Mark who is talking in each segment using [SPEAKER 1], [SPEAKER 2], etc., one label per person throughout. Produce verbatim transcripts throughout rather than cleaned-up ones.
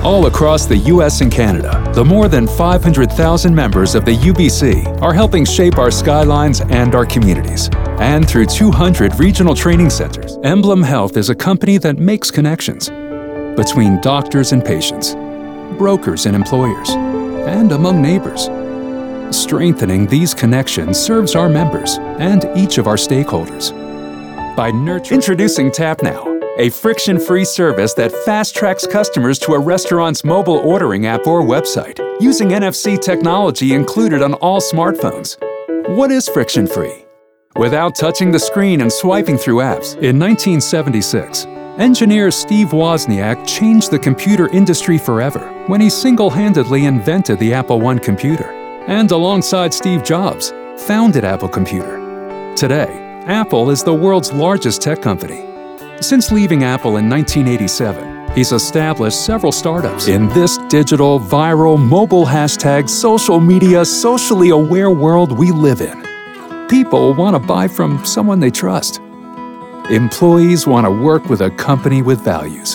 [SPEAKER 1] All across the U S and Canada, the more than five hundred thousand members of the U B C are helping shape our skylines and our communities. And through two hundred regional training centers, Emblem Health is a company that makes connections between doctors and patients, brokers and employers, and among neighbors. Strengthening these connections serves our members and each of our stakeholders. By nurturing... Introducing TapNow, a friction-free service that fast-tracks customers to a restaurant's mobile ordering app or website using N F C technology included on all smartphones. What is friction-free? Without touching the screen and swiping through apps, in nineteen seventy-six, engineer Steve Wozniak changed the computer industry forever when he single-handedly invented the Apple one computer, and alongside Steve Jobs, founded Apple Computer. Today, Apple is the world's largest tech company. Since leaving Apple in nineteen eighty-seven, he's established several startups. In this digital, viral, mobile hashtag, social media, socially aware world we live in, people want to buy from someone they trust. Employees want to work with a company with values.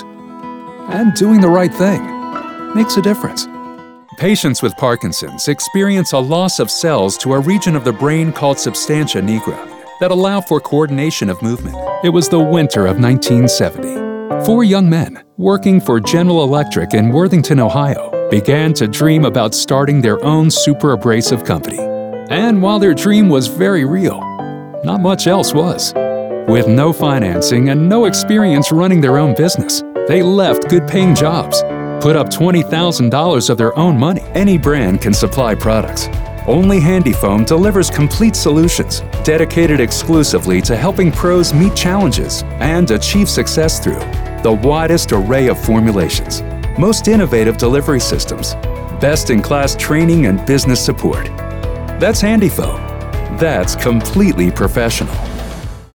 [SPEAKER 1] And doing the right thing makes a difference. Patients with Parkinson's experience a loss of cells to a region of the brain called substantia nigra that allow for coordination of movement. It was the winter of nineteen seventy. Four young men working for General Electric in Worthington, Ohio, began to dream about starting their own super abrasive company. And while their dream was very real, not much else was. With no financing and no experience running their own business, they left good-paying jobs, put up twenty thousand dollars of their own money. Any brand can supply products. Only HandyFoam delivers complete solutions, dedicated exclusively to helping pros meet challenges and achieve success through the widest array of formulations, most innovative delivery systems, best-in-class training and business support. That's HandyFoam. That's completely professional.